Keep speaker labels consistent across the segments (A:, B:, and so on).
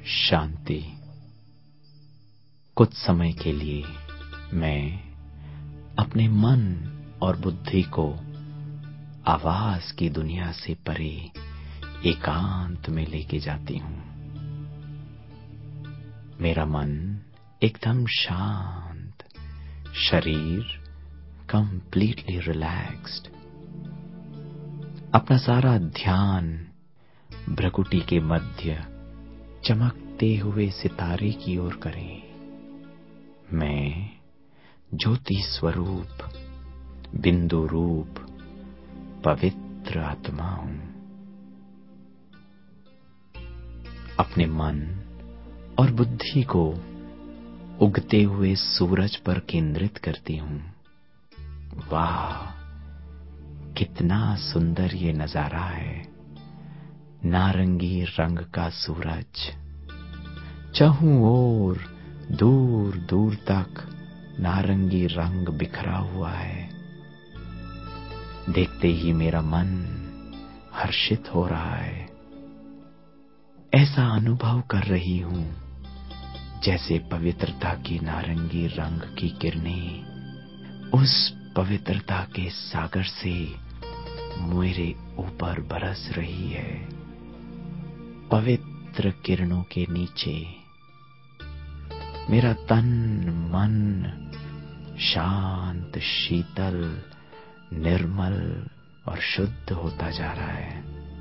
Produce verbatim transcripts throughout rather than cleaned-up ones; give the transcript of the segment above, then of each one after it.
A: शांति। कुछ समय के लिए मैं अपने मन और बुद्धि को आवाज की दुनिया से परे एकांत में लेके जाती हूं। मेरा मन एकदम शांत, शरीर कंप्लीटली रिलैक्स्ड। अपना सारा ध्यान भ्रकुटी के मध्य चमकते हुए सितारे की ओर करें। मैं ज्योति स्वरूप, बिंदु रूप, पवित्र आत्मा हूं। अपने मन और बुद्धि को उगते हुए सूरज पर केंद्रित करती हूं। वाह, कितना सुंदर ये नजारा है। नारंगी रंग का सूरज चहुं ओर दूर दूर तक नारंगी रंग बिखरा हुआ है। देखते ही मेरा मन हर्षित हो रहा है। ऐसा अनुभव कर रही हूं जैसे पवित्रता की नारंगी रंग की किरणें उस पवित्रता के सागर से मेरे ऊपर बरस रही है। पवित्र किरणों के नीचे मेरा तन मन शांत, शीतल, निर्मल और शुद्ध होता जा रहा है।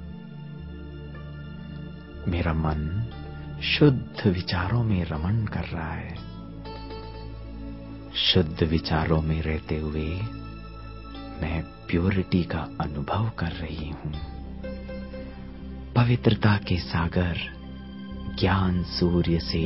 A: मेरा मन शुद्ध विचारों में रमण कर रहा है। शुद्ध विचारों में रहते हुए मैं प्योरिटी का अनुभव कर रही हूं। पवित्रता के सागर ज्ञान सूर्य से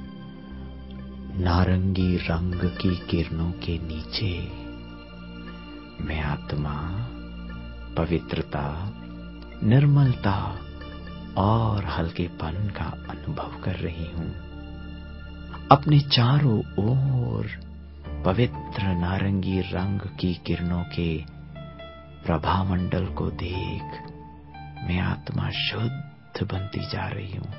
A: नारंगी रंग की किरणों के नीचे मैं आत्मा, पवित्रता, निर्मलता और हल्केपन का अनुभव कर रही हूं। अपने चारों ओर पवित्र नारंगी रंग की किरणों के प्रभामंडल को देख मैं आत्मा शुद्ध बनती जा रही हूं।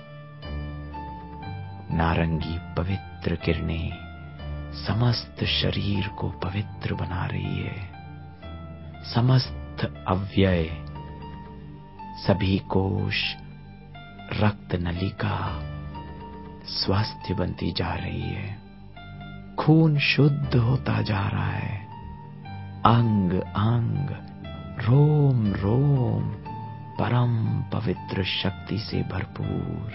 A: नारंगी पवित्र किरणें समस्त शरीर को पवित्र बना रही है। समस्त अव्यय, सभी कोश, रक्त नलिका स्वस्थ बनती जा रही है। खून शुद्ध होता जा रहा है। अंग अंग, रोम रोम परम पवित्र शक्ति से भरपूर।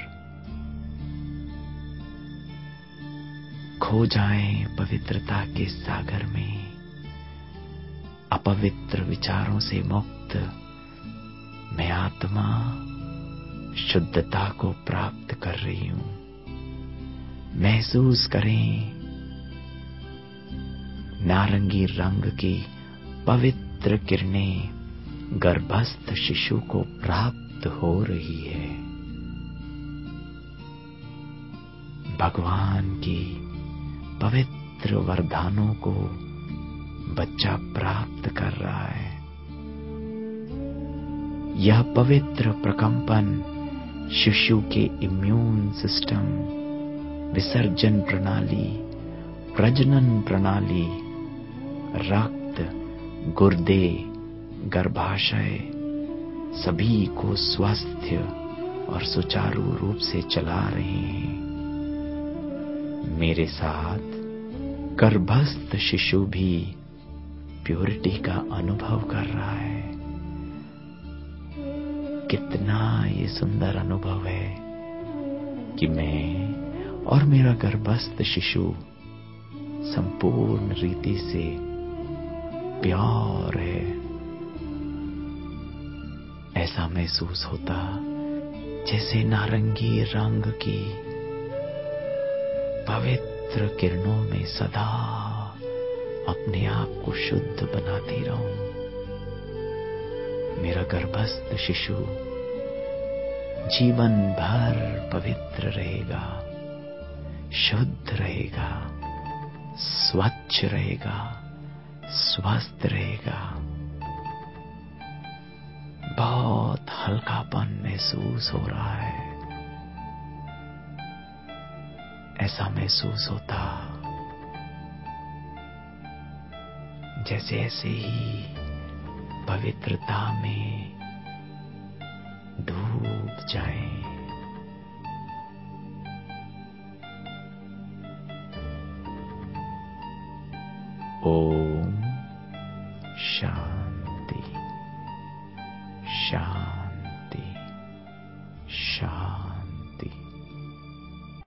A: खो जाएं पवित्रता के सागर में। अपवित्र विचारों से मुक्त मैं आत्मा शुद्धता को प्राप्त कर रही हूं। महसूस करें, नारंगी रंग की पवित्र किरणें गर्भस्थ शिशु को प्राप्त हो रही है। भगवान की पवित्र वरदानों को बच्चा प्राप्त कर रहा है। यह पवित्र प्रकंपन शिशु के इम्यून सिस्टम, विसर्जन प्रणाली, प्रजनन प्रणाली, रक्त, गुर्दे, गर्भाशय सभी को स्वस्थ और सुचारू रूप से चला रहे हैं। मेरे साथ गर्भस्थ शिशु भी प्योरिटी का अनुभव कर रहा है। कितना ये सुंदर अनुभव है कि मैं और मेरा गर्भस्थ शिशु संपूर्ण रीति से प्योर है। ऐसा महसूस होता जैसे नारंगी रंग की पवित्र किरणों में सदा अपने आप को शुद्ध बनाती रहूं। मेरा गर्भस्थ शिशु जीवन भर पवित्र रहेगा, शुद्ध रहेगा, स्वच्छ रहेगा, स्वस्थ रहेगा। बहुत हल्कापन महसूस हो रहा है। ऐसा महसूस होता जैसे ऐसे ही पवित्रता में डूब जाएं। ओम शांति।